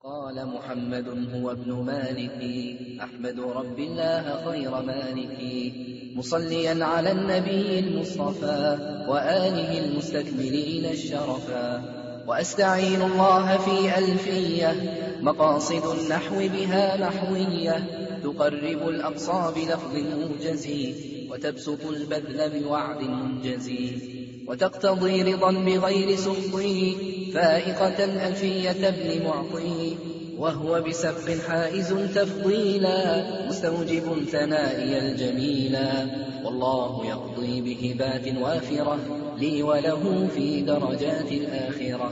قال محمد هو ابن مالك أحمد رب الله خير مالك مصليا على النبي المصطفى وآله المستكملين الشرفا وأستعين الله في ألفية مقاصد النحو بها نحوية تقرب الأقصى بلفظ موجز وتبسط البذل بوعد منجز وتقتضي رضا بغير سخطه فائقة ألفية ابن معطي وهو بسبق حائز تفضيلا مستوجب ثنائي الجميلا والله يقضي بهبات وافرة لي وله في درجات الآخرة.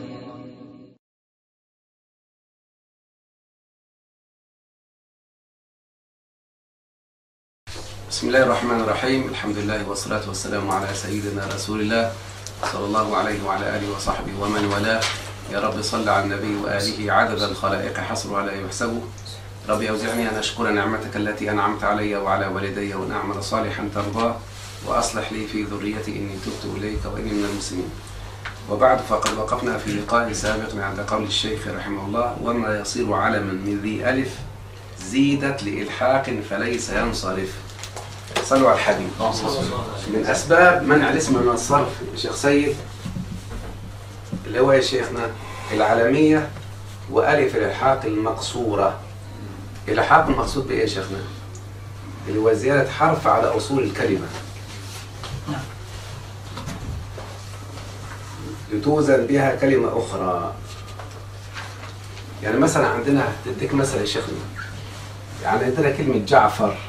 بسم الله الرحمن الرحيم. الحمد لله والصلاة والسلام على سيدنا رسول الله صلى الله عليه وعلى آله وصحبه ومن والاه. يا رب صل على النبي وآله عدد الخلائق حصر لا يحسب. ربي أوزعني أن أشكر نعمتك التي أنعمت علي وعلى والدي وأن أعمل صالحا ترضاه وأصلح لي في ذريتي إني تبت إليك وإني من المسلمين. وبعد، فقد وقفنا في لقاء سابق عند قول الشيخ رحمه الله: وما يصير علما من ذي ألف زيدت لإلحاق فليس ينصرف. صلوا على الحبيب. من أسباب منع الاسم من الصرف يا شيخ سيد اللي هو يا شيخنا العلمية وألف الإلحاق المقصورة. الإلحاق المقصود بإيه يا شيخنا؟ اللي هو زيادة حرف على أصول الكلمة لتوزن بها كلمة أخرى. يعني مثلا عندنا، تديك مثلا يا شيخنا، يعني عندنا كلمة جعفر.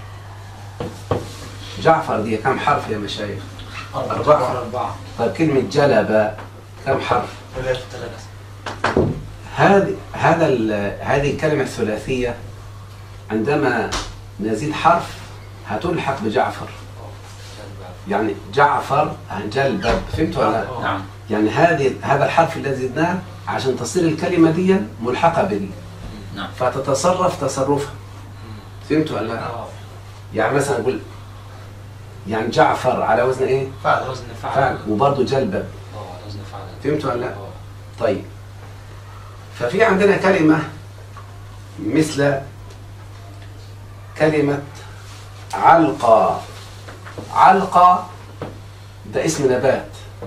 جعفر دي كم حرف يا مشايخ؟ 4. طيب كلمة جلبة كم حرف؟ 3. هذه الكلمة الثلاثية عندما نزيد حرف هتلحق بجعفر. يعني جعفر عن جلبب، فهمتوا ولا لا؟ نعم. يعني هذا الحرف الذي زدناه عشان تصير الكلمة دي ملحقة به. نعم. فتتصرف تصرفها. فهمتوا ولا لا؟ يعني مثلا نقول يعني جعفر على وزن ايه؟ فعل. وزن فعل. وبرضه جلبب على وزن فعل. فهمتوا ولا لا؟ طيب، ففي عندنا كلمة مثل كلمة علقة. علقة ده اسم نبات.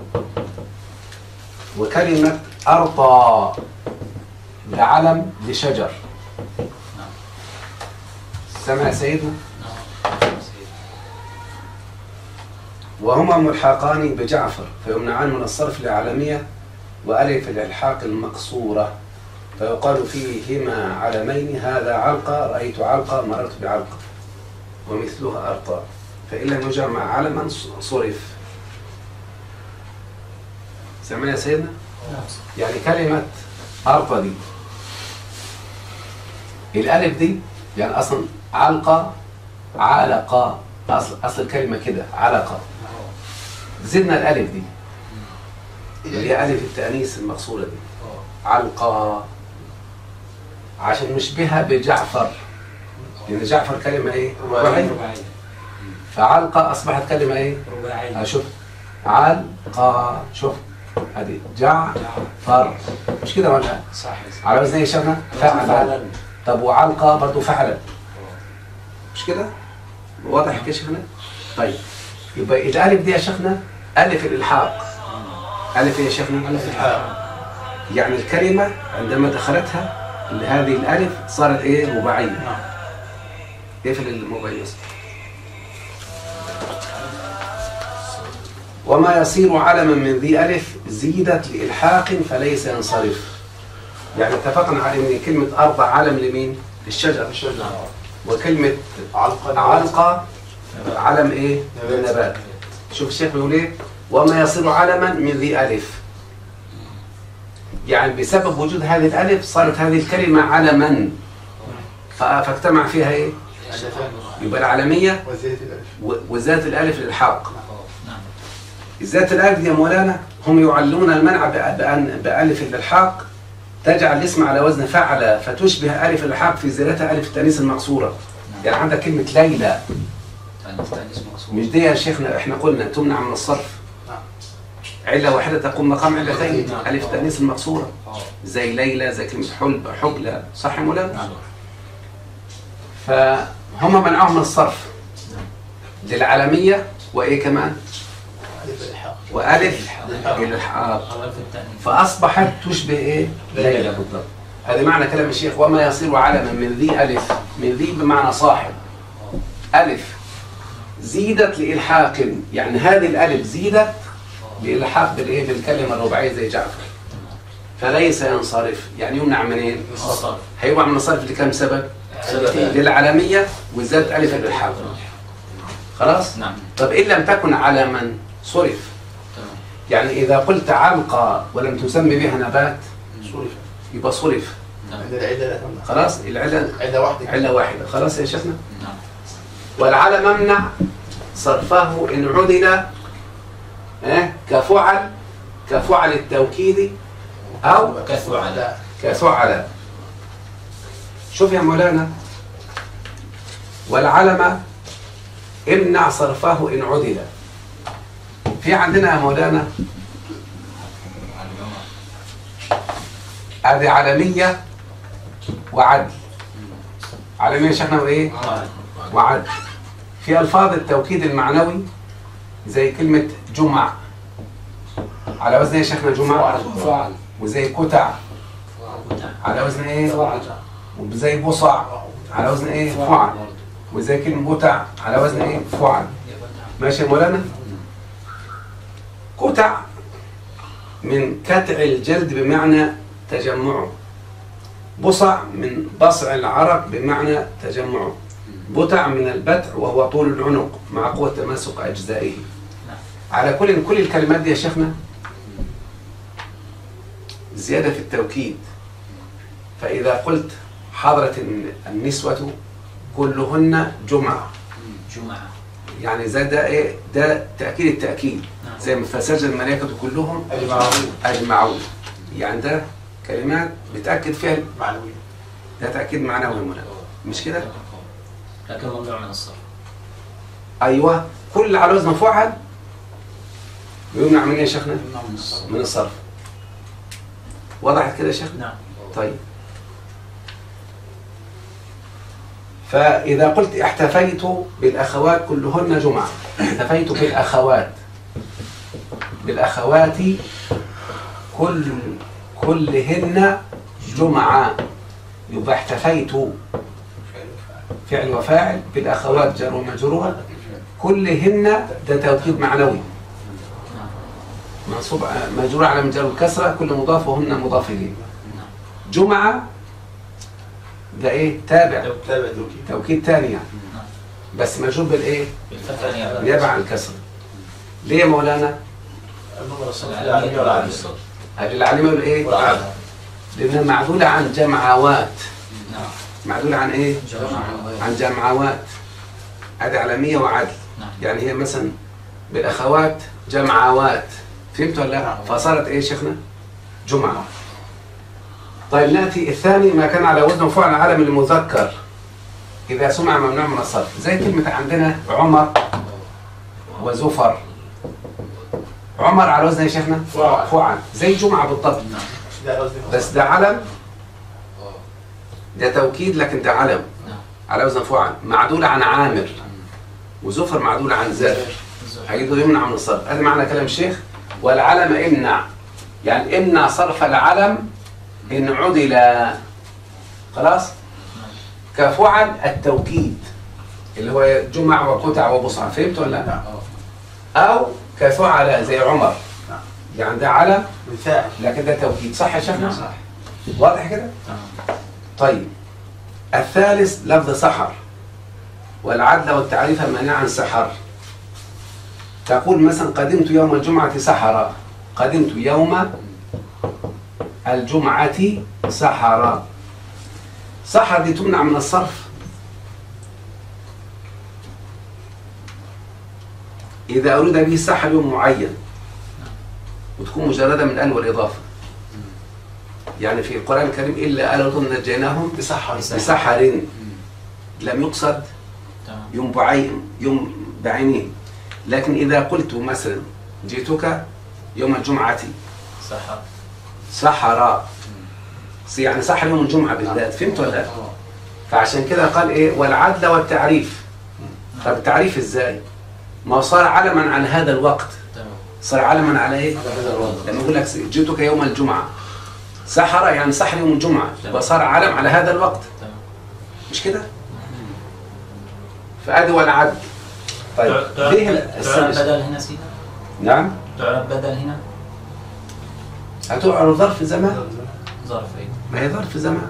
وكلمة أرطى ده علم لشجر. سمع سيدنا؟ وهما ملحقان بجعفر فيمنعان من الصرف لعلمية وألف الإلحاق المقصورة، فيقال فيهما علمين: هذا علقة، رأيت علقة، مررت بعلقة، ومثلها أرطى، فإن لم يجمع علما صرف. سمعنا يا سيدنا؟ يعني كلمة أرطى دي الألف دي يعني أصلا علقة، علقة، أصل الكلمة كده علقة. زدنا الألف دي اللي هي ألف التأنيث المقصورة دي، علقة، عشان نشبهها بجعفر، لأن جعفر كلمة إيه؟ رباعية. فعلقة أصبحت كلمة إيه؟ رباعية. شوف علقة، شوف هذه جعفر، مش كده ولا؟ صح. على وزن إيه شفنا؟ فعل. طب وعلقة برضو فعلا، مش كده؟ واضح كده شفنا؟ طيب، يبقى الألف دي يا شيخنا ألف الإلحاق. ألف يا شيخنا؟ ألف الإلحاق. يعني الكلمة عندما دخلتها هذه الألف صارت إيه؟ رباعية. اقفل الموبايل. وما يصير علما من ذي ألف زيدت لإلحاق فليس ينصرف. يعني اتفقنا على أن كلمة أربع علم لمين؟ للشجر. وكلمة علقة علم ايه؟ للنبات. شوف الشيخ بيقول ايه؟ وما يصير علما من ذي ألف. يعني بسبب وجود هذه الألف صارت هذه الكلمة علما، فاجتمع فيها ايه؟ يبقى العلمية وزادت الألف للحاق. زادت الألف دي يا مولانا هم يعلون المنع بألف الإلحاق تجعل الاسم على وزن فعل فتشبه ألف الإلحاق في زيادتها ألف التأنيث المقصورة. يعني عندك كلمة ليلى، مش دي يا شيخنا احنا قلنا تمنع من الصرف؟ علة واحدة تقوم مقام علتين، ألف التأنيث المقصورة، زي ليلى، زي كلمة حلب، حبلى، صح يا مولانا؟ فهم منعهم من الصرف للعالمية، وإيه كمان؟ وألف الإلحاق، فأصبحت تشبه إيه؟ ليلى بالضبط. هذا معنى كلام الشيخ: وما يصير علما من ذي ألف، من ذي بمعنى صاحب، ألف زيدت لإلحاق، يعني هذه الألف زيدت لإلحاق بالإيه؟ بالكلمة الرباعية زي جعفر، فليس ينصرف، يعني يمنع منين؟ هيوقع من الصرف لكم سبب؟ للعالمية وزادت ألف الإلحاق. خلاص؟ نعم. طب إن لم تكن علما صرف، يعني إذا قلت علقة ولم تسمي بها نبات يبقى صرف. خلاص؟ العلة علة واحدة. خلاص يا شيخنا؟ والعلم ممنع صرفه إن عدل كفعل التوكيد أو كفعل. شوف يا مولانا، والعلم امنع صرفه إن عدل. في عندنا يا مولانا هذه علمية وعدل. علمية يا شيخنا وإيه؟ وعدل. في ألفاظ التوكيد المعنوي زي كلمة جمع، على وزن ايه يا شيخنا؟ جمع. وزي كتع على وزن ايه؟ وزي بصع على وزن ايه؟ فعل. وزي كلمة بتع على وزن ايه؟ فعل. ماشي يا مولانا؟ كتع من كتع الجلد بمعنى تجمعه، بصع من بصع العرق بمعنى تجمعه، بتع من البتع وهو طول العنق مع قوة تماسك أجزائه. على كل الكلمات دي يا شيخنا زيادة في التوكيد. فإذا قلت حضرت النسوة كلهن جمعة، يعني زي ده إيه؟ ده تأكيد التأكيد، زي ما فسجد الملائكة كلهم أجمعون، يعني ده كلمات بتأكد فيها معنوية، ده تأكيد معنوي مولانا، مش كده؟ لكن ممنوع من الصرف. أيوة، كل على وزن فعل يمنع من ايه يا شيخنا؟ من الصرف. وضحت كده يا شيخنا؟ نعم. طيب، فإذا قلت احتفيت بالأخوات كلهن جمعة، احتفيت بالأخوات كلهن جمعة، يبقى احتفيت فعل وفاعل بالأخوات جر ومجرور، كلهن ده توكيد معنوي منصوب مجرور على مجرور الكسرة، كل مضاف وهن مضاف إليه. جمعة ده ايه؟ تابع توكيد ثاني يعني، بس مجرور بالايه؟ باليابع عن الكسرة. ليه يا مولانا؟ العلمية والايه؟ لأنها معدولة عن جمعوات. معدولة عن ايه؟ عن جمعوات. هذه علمية وعدل. يعني هي مثلا بالأخوات جمعوات، فهمت ولا لا؟ فصارت ايه شيخنا؟ جمعة. طيب نأتي الثاني ما كان على وزن فعل علم المذكر إذا سمع ممنوع من الصرف، زي كلمة عندنا عمر وزفر. عمر على وزن يا شيخنا؟ فعل. زي جمعة بالضبط، بس ده علم، ده توكيد لكن ده علم على وزن فعل، معدول عن عامر، وزفر معدول عن زافر، هيقدر يمنع من الصرف. هذا معنى كلام الشيخ: والعلم امنع، يعني امنع صرف العلم إن عدل. خلاص؟ كفعل التوكيد اللي هو جمع وقطع وبصع، فهمت ولا لا؟ أو كفعل زي عمر، يعني ده علم لكن ده توكيد، صح يا شيخنا؟ صح. واضح كده؟ طيب، الثالث لفظ سحر، والعدل والتعريف مانعا سحر. تقول مثلا قدمت يوم الجمعة سحرا، قدمت يوم الجمعة سحرا. سحر دي تمنع من الصرف إذا أريد به سحر يوم معين، وتكون مجردة من ال والإضافة. يعني في القرآن الكريم إلا آل لوط نجيناهم بسحر، لم يقصد يوم بعينه. لكن إذا قلت مثلا جئتك يوم الجمعة سحر. سحر، يعني سحر يوم الجمعة بالذات، فهمت ولا لا؟ فعشان كده قال إيه والعدل والتعريف. طب التعريف إزاي؟ ما صار علما عن هذا الوقت، صار علما على إيه؟ لما يقول لك جئتك يوم الجمعة، سحر يعني سحر يوم الجمعة، وصار علم على هذا الوقت، مش كده؟ فأدي والعدل. طيب تعرب بدل هنا سيدنا؟ نعم؟ تعرب بدل هنا؟ هتعرف ظرف زمان؟ ظرف ايه؟ ما هي ظرف زمان،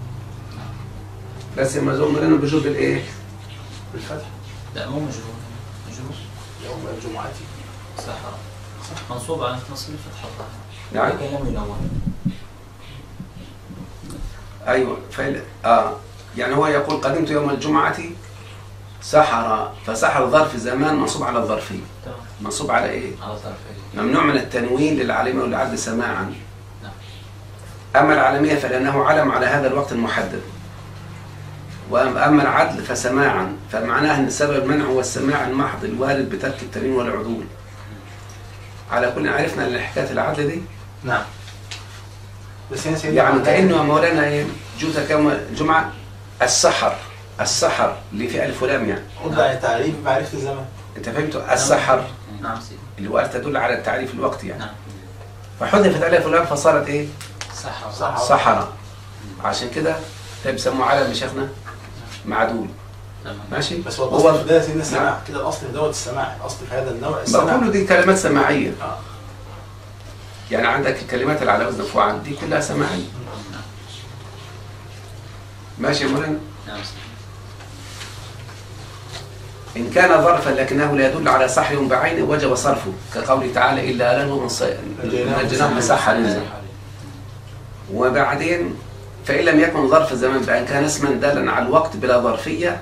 بس المزوم لنا بجوب الايه؟ بالفتح. لا مو مجرور، مجرور يوم الجمعة سحر منصوب على نصب الفتح الظاهر. نعم. لكن لم ينون. ايوه يعني هو يقول قدمت يوم الجمعة سحر، فسحر ظرف زمان منصوب على الظرفية. تمام. منصوب على ايه؟ على ظرف ايه؟ ممنوع من التنوين للعالمية والعدل سماعا. نعم. أما العالمية فلأنه علم على هذا الوقت المحدد، وأما العدل فسماعا، فمعناه أن سبب المنع هو السماع المحض الوارد بترك التنوين والعدول. على كل عرفنا حكاية العدل دي؟ نعم. بس يا سيدي يعني كأنه مولانا ايه جوتك يوم الجمعة السحر اللي في ألف ولام يعني. وضع التعريف معرفة الزمن. أنت فهمت؟ السحر نعم سيدي. اللي هو تدل على التعريف الوقتي يعني. نعم. فحذفت ألف ولام فصارت إيه؟ سحر. سحرة. عشان كده بيسموه علم يا شيخنا معدول. تمام. ماشي؟ بس هو الأصل في ده سيدنا السماع، كده الأصل في دوت السماع، الأصل في هذا النوع السماع. كله دي كلمات سماعية. آه. يعني عندك الكلمات اللي على وزن فعال دي كلها سماعية. ماشي يا مولانا؟ نعم سيدي. إن كان ظرفا لكنه لا يدل على سحر بعينه وجب صرفه، كقوله تعالى إلا له نجيناه من سحر. وبعدين فإن لم يكن ظرف الزمان بأن كان اسما دالا على الوقت بلا ظرفية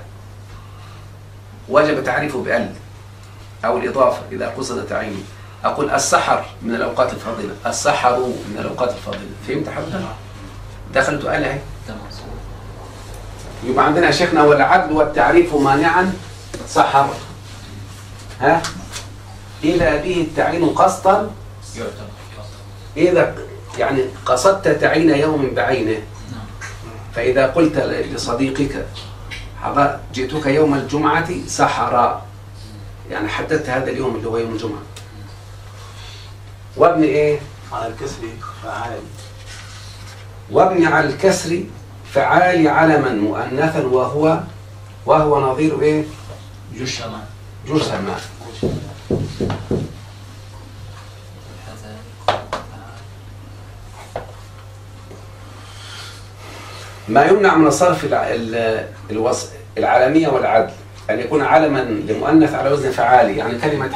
وجب تعريفه بأل أو الإضافة إذا قصد تعيينه. أقول السحر من الأوقات الفاضلة، السحر من الأوقات الفاضلة. فهمت حضرتك؟ دخلت أل أهي. تمام. يبقى عندنا يا شيخنا والعدل والتعريف مانعا سحر إلى به التعيين قصدا إذا يعني قصدت تعيين يوم بعينه. فإذا قلت لصديقك جئتك يوم الجمعة سحر، يعني حددت هذا اليوم اللي هو يوم الجمعة. وابن إيه؟ على الكسر فعال. وابن على الكسر فعال علما مؤنثا وهو نظير إيه؟ جشما. ما يمنع من الصرف العالمية والعدل أن يكون علما لمؤنث على وزن فعالي، يعني كلمة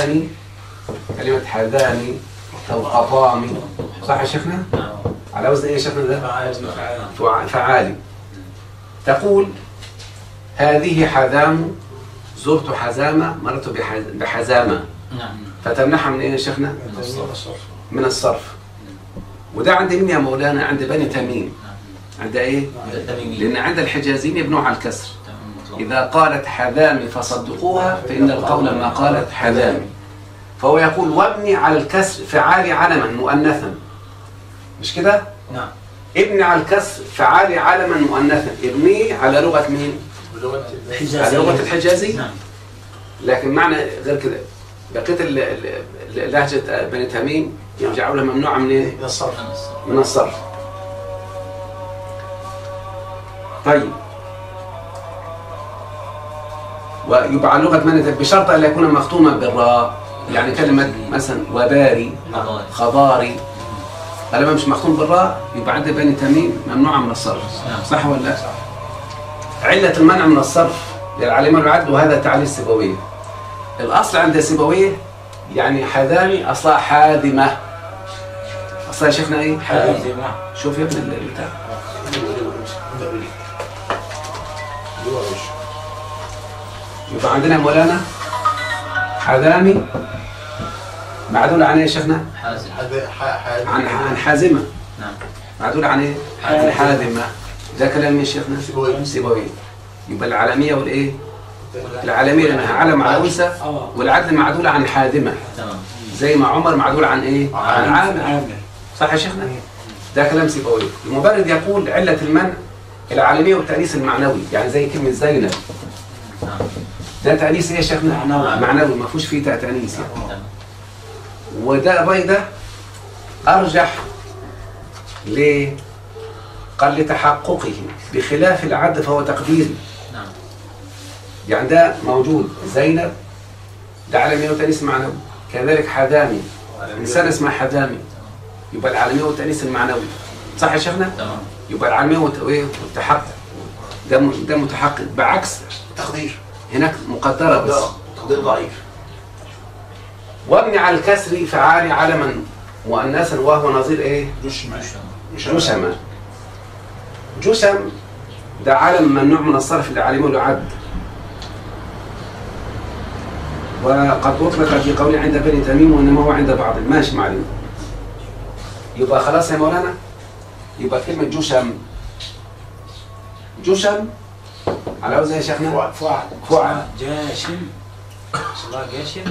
حذاني أو قطامي، صح يا شيخنا؟ على وزن إيه يا شيخنا ده؟ فعالي. تقول هذه حذام، زرت حزامة، مررت بحزامة. نعم. فتمنحها من إيه يا شيخنا؟ من الصرف. وده عند مين يا مولانا؟ عند بني تميم. عند ايه؟ لان عند الحجازيين يبنوا على الكسر. اذا قالت حذامي فصدقوها فان القول ما قالت حذامي. فهو يقول وابني على الكسر فعالي علما مؤنثا، مش كده؟ نعم. ابني على الكسر فعالي علما مؤنثا، ابني على لغه مين؟ على لغه الحجازي. نعم. لكن معنى غير كده. بقيه لهجه بني تميم يرجعوا لها ممنوعه من ايه؟ من الصرف. طيب، ويبقى لغة من بشرط أن يكون مختوما بالراء، يعني كلمة مثلا وباري، خضاري، لما مش مختوم بالراء يبقى عند بني تميم ممنوعة من الصرف. صح ولا لا؟ علة المنع من الصرف للعالمة والعدل، وهذا تعليل سيبويه. الأصل عند سيبويه يعني حذامي أصلها حاذمة. أصلها يا شيخنا إيه؟ حاذمة. شوف يا ابن البتاع. يبقى عندنا مولانا حذامي معدول عن ايه يا شيخنا؟ عن حازمة. نعم. معدول عن ايه؟ عن حازمة. ده كلام مين يا شيخنا؟ سيبويه. يبقى العالمية والايه؟ العالمية لانها علم على انثى، والعدل معدول عن حازمة. تمام. زي ما عمر معدول عن ايه؟ عن عامر. صح يا شيخنا؟ ده كلام سيبويه. المبرد يقول علة المنع العالمية والتأنيث المعنوي، يعني زي كلمة زينب. ده تأنيث ايه يا شيخنا؟ معنوي، ما فيهوش فيه تأنيث يعني. وده الرأي ده أرجح ليه؟ قال لتحققه، بخلاف العد فهو تقديري. يعني ده موجود زينب، ده عالمية وتأنيث معنوي. كذلك حذامي، إنسان اسمه حذامي، يبقى العالمية والتأنيث المعنوي. صح يا شيخنا؟ يبقى العالمية والتحقق ده متحقق، بعكس تقدير هناك مقدرة بس تقدير ضعيف. وابني على الكسر فعالي علما مؤنثا وهو نظير ايه؟ جشما. جشم ده علم ممنوع من الصرف لعالمه العد، وقد أطلق في قوله عند بني تميم وإنما هو عند بعض. ماشي معلم. يبقى خلاص يا مولانا، يبقى كلمة جشم على وزن يا شيخنا فعل جاشم صلاة جاشم.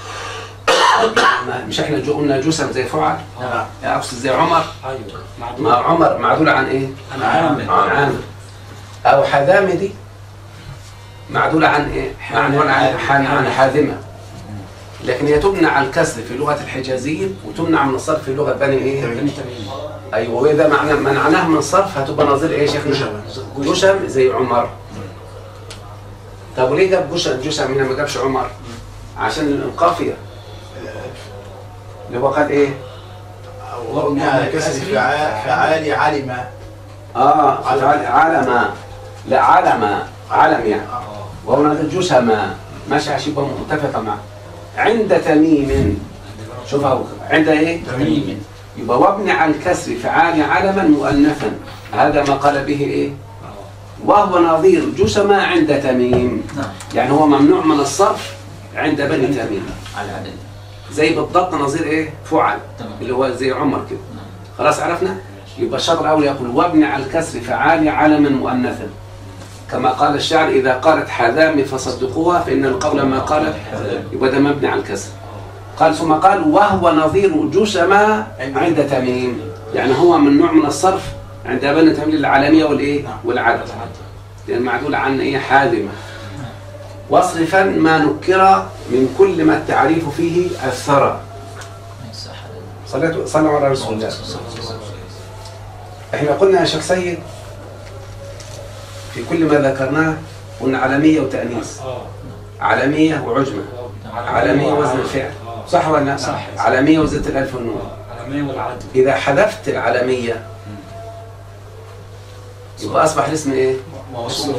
مش احنا قلنا جسم زي فعل؟ نعم. اقصد زي عمر. ايوه ما عمر معدول عن ايه؟ عن عامر. او حذامه دي معدولة عن ايه؟ عن حاذمة. لكن هي تمنع على الكسر في لغة الحجازيين وتمنع من الصرف في لغة بني ايه؟ بني تميم. ايوه، واذا منعناها من الصرف هتبقى نظير ايه يا شيخنا؟ جشم زي عمر. طب وليه جاب جشم هنا ما جابش عمر؟ عشان القافية اللي هو قال ايه؟ كسر فعالي علم. علم. لا علم يعني. وهو نظير جشم ماشي عشان يبقى متفقة معه. عند تميم، شوفها عند ايه؟ تميم. يبقى وابني عن الكسر فعالي علما مؤنثا، هذا ما قال به ايه؟ وهو نظير جشم عند تميم. يعني هو ممنوع من الصرف عند بني تميم على العدد، زي بالضبط نظير ايه؟ فعل اللي هو زي عمر كده. خلاص عرفنا؟ يبقى الشرط الاول يقول وابني على الكسر فعالي علما مؤنثا، كما قال الشاعر إذا قالت حذامي فصدقوها فإن القول ما قالت، يبقى ده مبني على الكسر. قال ثم قال وهو نظير جشم عند تميم، يعني هو ممنوع من الصرف عند بني تميم العالمية والايه؟ والعدد، لأن معدول عن ايه؟ حاذمة. واصرفا ما نكر من كل ما التعريف فيه الثرى. صلوا على رسول الله. احنا قلنا يا شيخ سيد في كل ما ذكرناه قلنا علمية وتأنيث، علمية وعجمة، علمية وزن الفعل، صح ولا لا؟ صح. علمية وزنة الألف والنون. علمية والعدد. إذا حذفت العلمية يبقى أصبح الاسم إيه؟ موصول.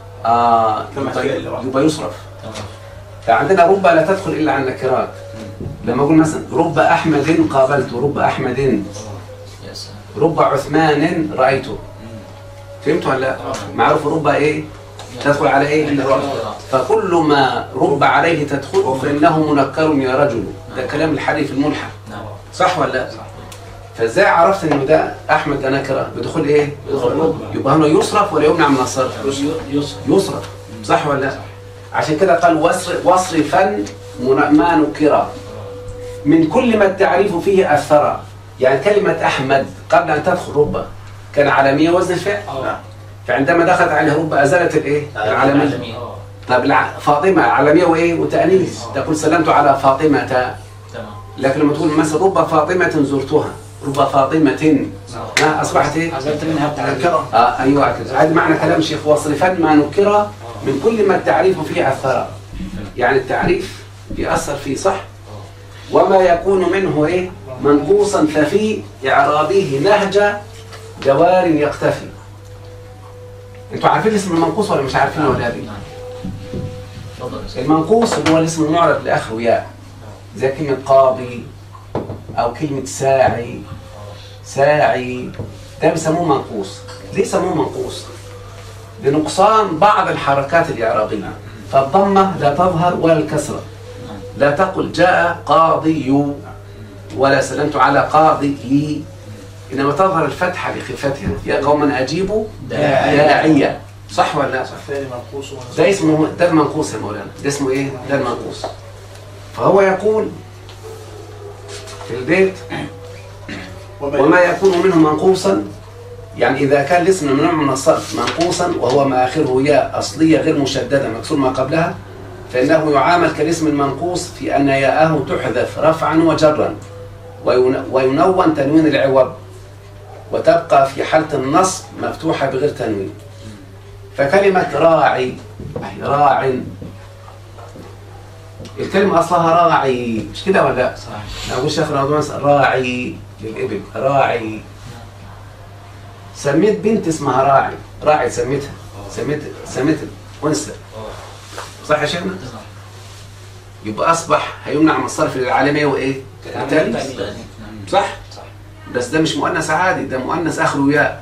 يبقى يصرف. فعندنا رب لا تدخل إلا عن نكرات. لما أقول مثلا رب أحمد قابلته، رب أحمد، رب عثمان رأيته. فهمتوا ولا لا؟ معروف رب ايه؟ تدخل على ايه؟ فكل ما رب عليه تدخل فانه منكر يا رجل. ده كلام الحريف الملحد. صح ولا لا؟ فازاي عرفت انه ده احمد ده نكره بدخول ايه؟ يبقى هنا يصرف ولا يمنع من الصرف؟ يصرف. صح ولا لا؟ عشان كده قال واصرفا ما نكر من كل ما التعريف فيه الثرى. يعني كلمة أحمد قبل أن تدخل رب كان علمية وزن الفعل. فعندما دخلت عليه رب أزالت الايه؟ العلمية. طب فاطمة علمية وايه؟ وتأنيث. تقول سلمت على فاطمة. لكن لما تقول مثلا رب فاطمة زرتها، رب فاطمة أصبحت ايه؟ أزلت منها التعريف. أيوة كده. هذا معنى كلام الشيخ واصرفا ما نكر من كل ما التعريف فيه الثرى. يعني التعريف يأثر فيه، صح؟ وما يكون منه ايه؟ منقوصا ففي إعرابه نهج جوار يقتفي. انتوا عارفين اسم المنقوص ولا مش عارفينه ولا لا؟ المنقوص هو الاسم المعرب لاخره ياء، زي كلمة قاضي او كلمة ساعي، ده بيسموه منقوص. ليه سموه منقوص؟ لنقصان بعض الحركات الإعرابية، فالضمة لا تظهر ولا الكسرة. لا تقل جاء قاضي ولا سلمت على قاضي، إنما تظهر الفتحة بخفتها. يا قوما أجيبوا داعية. صح ولا لا؟ ده اسمه ده المنقوص يا مولانا. ده اسمه إيه؟ ده المنقوص. فهو يقول في البيت وما يكون منه منقوصا، يعني إذا كان الاسم ممنوع من الصرف منقوصا وهو ما آخره ياء أصلية غير مشددة مكسور ما قبلها، فإنه يعامل كالاسم المنقوص في أن ياءه تحذف رفعا وجرا وينون تنوين العوض، وتبقى في حالة النصب مفتوحة بغير تنوين. فكلمة راعي راع، الكلمة أصلها راعي، مش كده ولا لا؟ صحيح. أقول شيخ راعي للإبل، راعي. سميت بنت اسمها راعي، راعي سميتها، سميت أنثى، صح يا شيخنا؟ يبقى أصبح هيمنع من الصرف للعالمية وإيه؟ التانيث، صح؟ بس ده مش مؤنث عادي، ده مؤنث آخره ياء.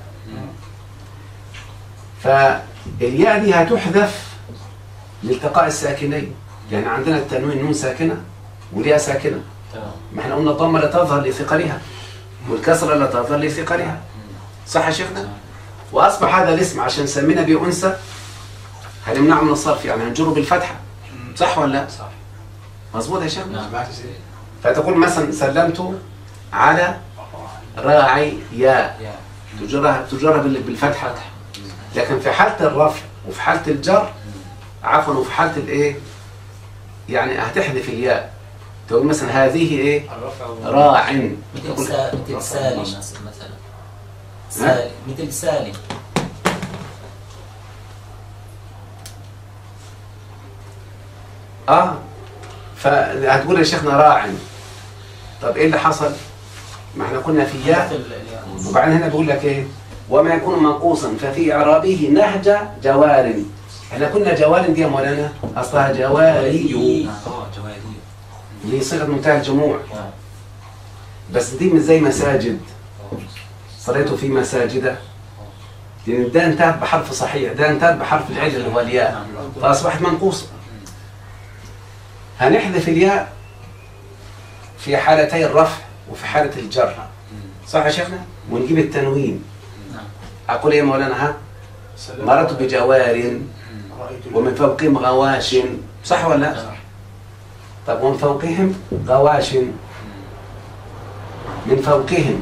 فالياء دي هتحذف لالتقاء الساكنين، يعني عندنا التنوين نون ساكنة والياء ساكنة. ما احنا قلنا الضمة لا تظهر لثقلها والكسرة لا تظهر لثقلها، صح يا شيخنا؟ وأصبح هذا الاسم عشان سمينا به أنثى هنمنعه من الصرف، يعني هنجره بالفتحة، صح ولا لا؟ صح. مظبوط يا شيخنا؟ فتقول مثلا سلمت على راعي ياء، تجرها بالفتحة، لكن في حالة الرفع وفي حالة الجر عفوا وفي حالة الايه يعني هتحذف الياء، تقول مثلا هذه ايه راع، مثل سالم مثلا، مثل سالم. فهتقول يا شيخنا راع، طب ايه اللي حصل؟ ما احنا قلنا في ياء، وبعدين هنا بيقول لك ايه وما يكون منقوصا ففي اعرابه نهج جوار. احنا كنا جوار دي يا مولانا اصلها جواري، اللي صيغه منتهى الجموع، بس دي مش زي مساجد، صليت في مساجد، لان ده انتهت بحرف صحيح، ده انتهت بحرف العله اللي هو الياء، فاصبحت منقوصه. هنحذف الياء في حالتي الرفع وفي حاله الجر، صح يا شيخنا؟ ونجيب التنوين. اقول ايه يا مولانا؟ ها مررت بجوار ومن فوقهم غواش، صح ولا لا؟ طب ومن فوقهم غواش، من فوقهم،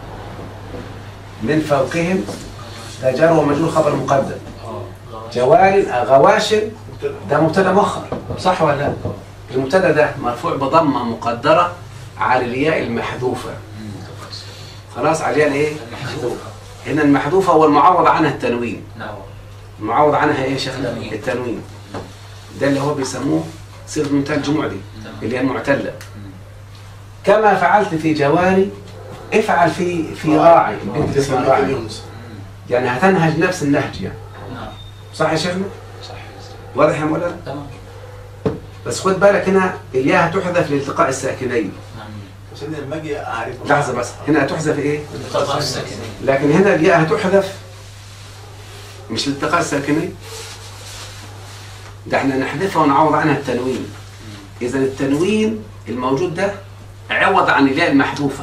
من فوقهم ده جار ومجرور خبر مقدم، جوار غواش ده مبتدا مؤخر، صح ولا لا؟ المبتدا ده مرفوع بضمه مقدره على الياء المحذوفه، خلاص على الياء الايه؟ هنا المحذوفه هو المعوض عنها التنوين. المعوض عنها ايه يا شيخنا؟ التنوين. ده اللي هو بيسموه صيغه منتهى الجموع دي اللي هي المعتله. كما فعلت في جواري افعل في راعي، البنت اسمها راعي، يعني هتنهج نفس النهج يعني، صح يا شيخنا؟ صح. واضح يا مولانا؟ تمام. بس خد بالك هنا الياء هتحذف لالتقاء الساكنين. عشان لما اجي اعرف لحظه بس، هنا هتحذف ايه؟ لكن هنا الياء هتحذف مش لالتقاء الساكنين، ده احنا نحذفها ونعوض عنها التنوين. اذا التنوين الموجود ده عوض عن الياء المحذوفه،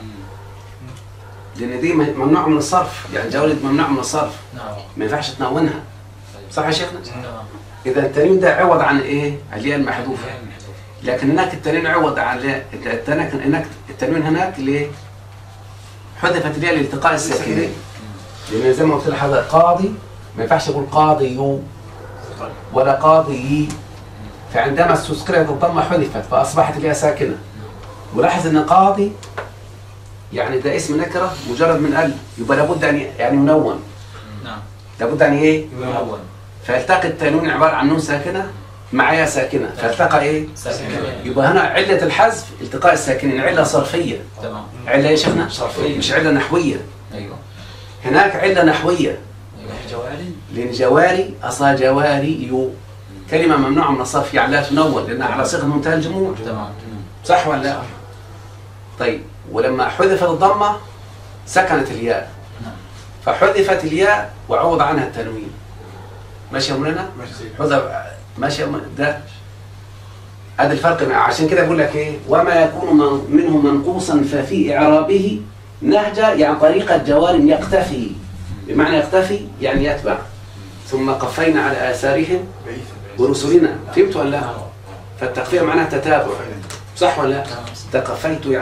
لان دي ممنوع من الصرف، يعني جولة ممنوع من الصرف، ما ينفعش تنونها، صح يا شيخنا؟ اذا التنوين ده عوض عن ايه؟ الياء المحذوفه. لكن هناك التنوين عوض عن هناك التنوين هناك ليه؟ حذفت الياء لالتقاء الساكنين، لان زي ما قلت لحضرتك قاضي ما ينفعش اقول قاضي ولا قاضي، فعندما استذكرت الضمه حذفت فاصبحت الياء ساكنه. ولاحظ ان قاضي يعني ده اسم نكره مجرد من ال، يبقى لابد ان يعني ينون. نعم. لابد ان ايه؟ ينون. فالتقى التنوين عباره عن نون ساكنه مع ياء ساكنه، فالتقى ايه؟ ساكنه. يبقى هنا عله الحذف التقاء الساكنين، عله صرفيه. تمام. عله يا شيخنا؟ صرفيه مش عله نحويه. ايوه. هناك عله نحويه. جواري. لان جواري اصلها جواري كلمه ممنوعه من الصرف، يعني لا تنون لانها على صيغه منتهى الجموع. تمام. صح ولا لا؟ طيب ولما حذفت الضمه سكنت الياء، فحذفت الياء وعوض عنها التنوين. ماشي يا مولانا؟ حذف ماشي يا ده هذا الفرق. عشان كده بقول لك ايه وما يكون منه منقوصا ففي اعرابه نهج، يعني طريقه جوار يقتفي، بمعنى يقتفي يعني يتبع. ثم قفينا على اثارهم ورسلنا، فهمت ولا لا؟ فالتقفيه معناها تتابع، صح ولا لا؟ تقفيت يعني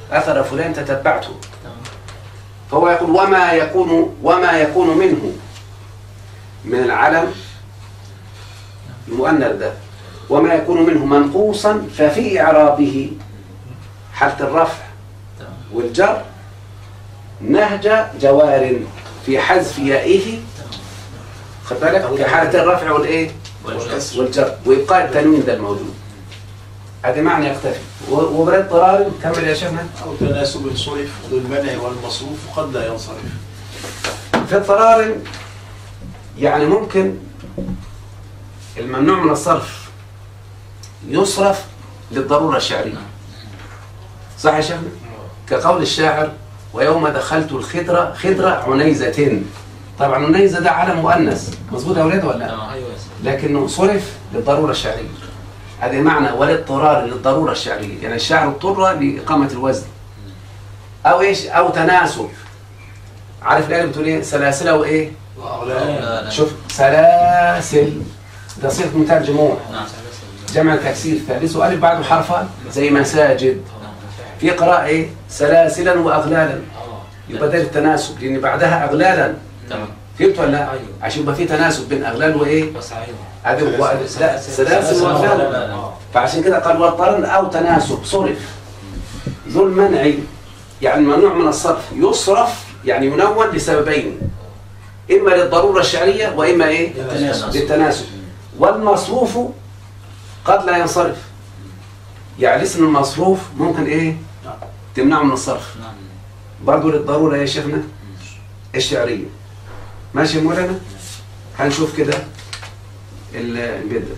أثر فلان تتبعته. تمام. فهو يقول وما يكون منه من العلم المؤنث ده، وما يكون منه منقوصا ففي إعرابه حالة الرفع تمام. والجر نهج جوار في حذف يائه، خد بالك، في حالة الرفع والإيه والجر وإبقاء التنوين ده الموجود. هذا معنى يختفي. وبرد اضطرار كمل يا شيخنا. أو تناسب صرف ذو المنع والمصروف قد لا ينصرف. في اضطرار يعني ممكن الممنوع من الصرف يصرف للضرورة الشعرية، صح يا شيخنا؟ كقول الشاعر ويوم دخلت الخضرة خضرة عنيزة. طبعا عنيزة ده علم مؤنث، مظبوط يا أولاد ولا لا؟ لكنه صرف للضرورة الشعرية. هذا معنى والاضطرار للضرورة الشعرية، يعني الشاعر اضطر لإقامة الوزن أو إيش أو تناسب. عارف الآية بتقول إيه؟ سلاسل وإيه؟ شوف سلاسل ده صيغة منتهى الجموع، جمع تكسير ثالث وألف بعده حرفان زي مساجد. في قراءة إيه؟ سلاسلا وأغلالا، يبقى ده التناسب لأن بعدها أغلالا. فهمت ولا لا؟ عشان يبقى في تناسب بين أغلال وإيه؟ لا سلاسل وأغلال. فعشان كده قال واضطرن أو تناسب صرف ذو المنع، يعني ممنوع من الصرف يصرف يعني ينون لسببين، إما للضرورة الشعرية وإما إيه؟ للتناسب. والمصروف قد لا ينصرف، يعني الاسم المصروف ممكن إيه؟ تمنعه من الصرف برضه للضرورة يا شيخنا الشعرية. ماشي يا مولانا؟ هنشوف كده البدء.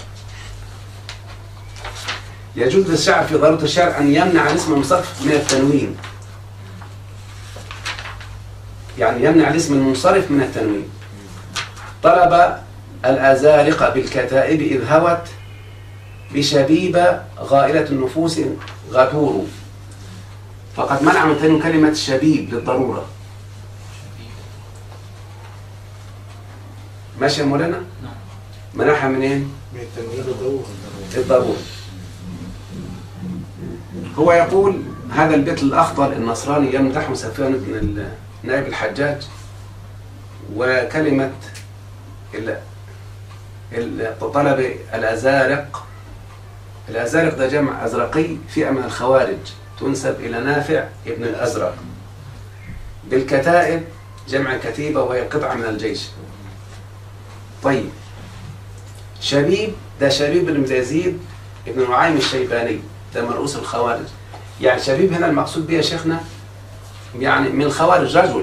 يجوز للشاعر في ضرورة الشعر أن يمنع الاسم المنصرف من التنوين، يعني يمنع الاسم المنصرف من التنوين. طلب الأزارقة بالكتائب إذ هوت بشبيبة غائلة النفوس غدور، فقد منع من تنوين كلمة شبيب للضرورة. ماشي يا مولانا؟ منعها منين؟ من التنوين الضرورة. هو يقول هذا البيت الأخطر النصراني يمدح سفيان بن نائب الحجاج، وكلمة طلب الأزارق. الأزارق ده جمع أزرقي، فئة من الخوارج تنسب إلى نافع ابن الأزرق. بالكتائب جمع كتيبة وهي قطعة من الجيش. طيب شبيب ده شبيب بن يزيد ابن نعيم الشيباني، ده مرؤوس الخوارج. يعني شبيب هنا المقصود به يا شيخنا يعني من الخوارج رجل،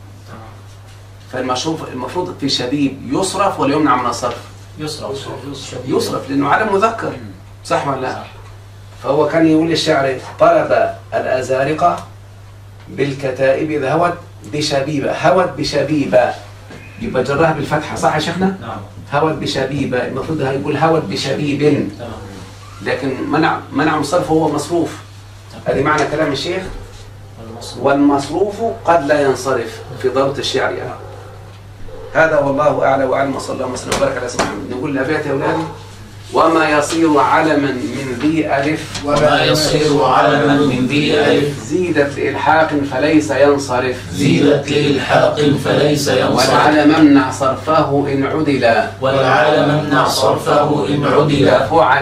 فالمفروض في شبيب يصرف ولا يمنع من الصرف؟ يصرف لأنه علم مذكر، صح ولا لا؟ فهو كان يقول للشاعر طلب الأزارقة بالكتائب إذا هوت بشبيبة. هوت بشبيبة يبقى جراها بالفتحة، صح يا شيخنا؟ نعم. هوت بشبيبة المفروض يقول هوت بشبيب، لكن منع الصرف هو مصروف. هذه معنى كلام الشيخ. والمصروف قد لا ينصرف في ضرورة الشعر يعني. هذا والله أعلى وأعلم، وصلى الله وسلم وبارك على سيدنا محمد. نقول الأبيات يا أولادي: وما يصير علما من ذي ألف، وما يصير علما من ذي ألف، زيدت لإلحاق فليس ينصرف، زيدت لإلحاق فليس ينصرف، والعلم امنع صرفه إن عدل، والعلم امنع صرفه إن عدل،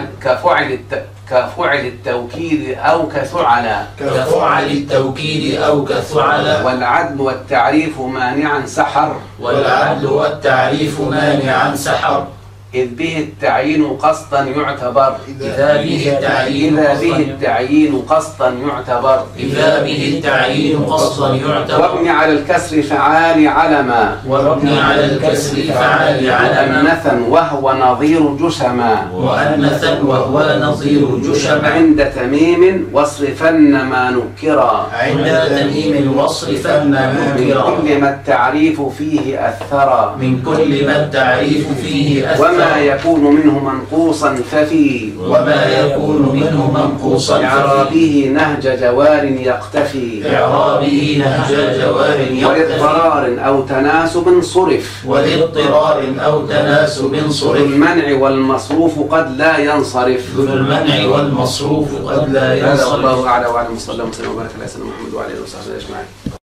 كفعل التوكيد أو كثعلى، كفعل التوكيد أو كثعلى، والعدل والتعريف مانعا سحر، والعدل والتعريف مانعا سحر، إذ به التعيين قصدا يعتبر، إذا به التعيين قصدا يعتبر، إذا به التعيين قصدا يعتبر، وابن على الكسر فعال علما، وابن على الكسر فعال علما، وأنثا وهو نظير جشما، وأنثا وهو نظير جشما، عند تميم واصرفن ما نكرا، عند تميم واصرفن ما من نكرا، كل ما التعريف فيه أثرا، من كل ما التعريف فيه أثرا، وما يكون منه منقوصا ففي إعرابه نهج جوار يقتفي والاضطرار أو تناسب صرف ذو المنع والمصروف قد لا ينصرف. هذا والله أعلى وأعلم. صلى الله وسلم وبارك على سيدنا محمد وعلى آله وصحبه أجمعين.